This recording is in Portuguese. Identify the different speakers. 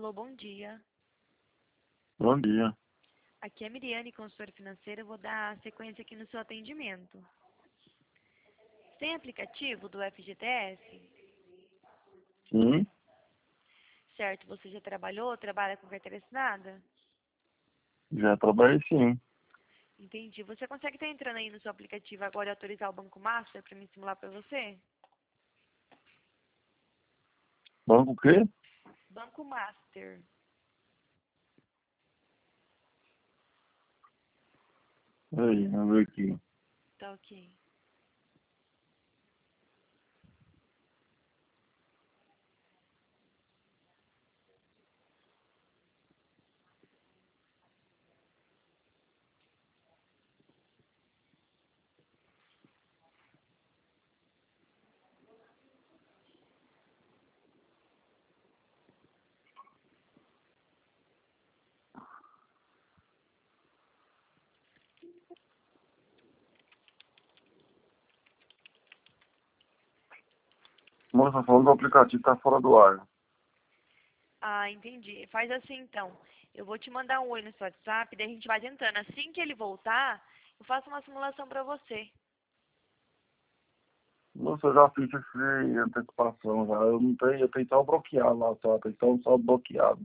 Speaker 1: Alô, bom dia.
Speaker 2: Bom dia.
Speaker 1: Aqui é a Miriane, consultora financeira. Eu vou dar sequência aqui no seu atendimento. Tem aplicativo do FGTS?
Speaker 2: Sim,
Speaker 1: Certo, você já trabalhou, trabalha com carteira assinada?
Speaker 2: já trabalhei sim.
Speaker 1: Entendi. Você consegue estar entrando aí no seu aplicativo agora e autorizar o Banco Master para me simular para você?
Speaker 2: Banco o quê?
Speaker 1: Banco Master.
Speaker 2: Aí, vamos ver aqui.
Speaker 1: Tá ok.
Speaker 2: Moça, falando do aplicativo tá fora do ar.
Speaker 1: Ah, entendi. Faz assim então. Eu vou te mandar um oi no seu WhatsApp, daí a gente vai tentando. Assim que ele voltar, eu faço uma simulação para você.
Speaker 2: Moça, eu já fiz essa antecipação já. Eu não tenho, eu tenho só bloqueado lá, só. Tem só bloqueado.